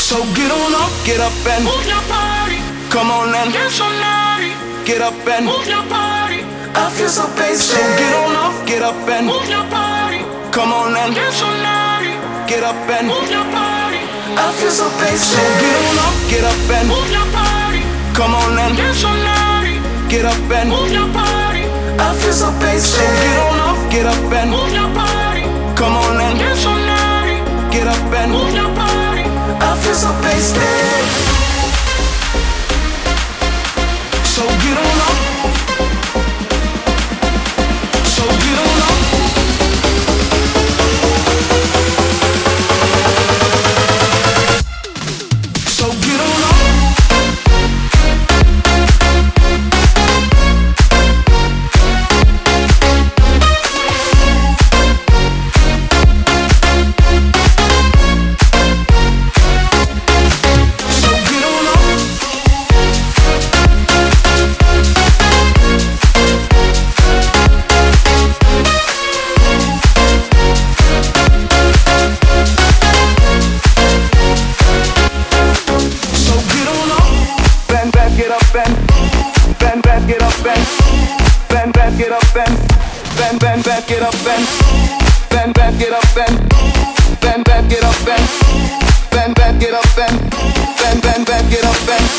So get on up, get up and move your body, come on and dance so naughty, get up and move your body, I feel so basic. So get on up, get up and move your body, come on and dance so naughty, get up and move your body, I feel so basic. So get on up, get up and move your body, come on and dance so naughty, get up and move your body, I feel so basic. So get on up, get up and move your body, come on and dance so naughty, get up and move your body, I feel so basic. So get on up. So get on up. So get on up. So get on up. So get on up. Bend back, get up and bend back, get up and bend back, get up and bend back, get up and bend back, get up and bend back, get up and bend back, get up and bend back, get up and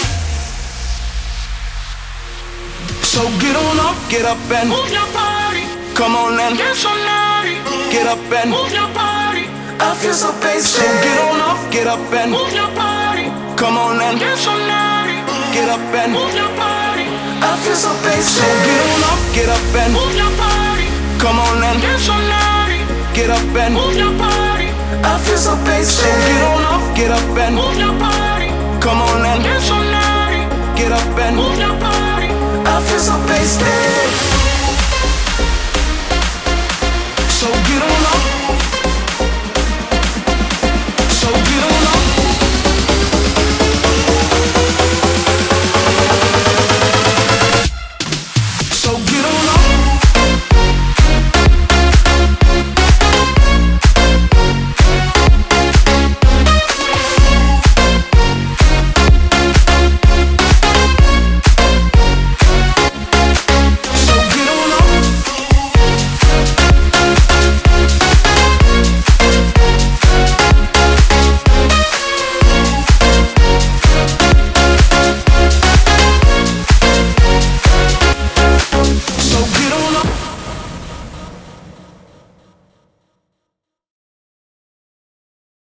so get on up, get up and move your body, come on and dance so naughty, get up and move your body, I feel so basic. So get on up, get up and move your body, come on and dance so naughty, get up and move your body, I feel so basic. So get on up, get up and move your body, come on and dance so naughty, get up and move your body, I feel so basic. So get on up, get up and move your body, come on and dance so naughty, get up and move your body, I feel so basic.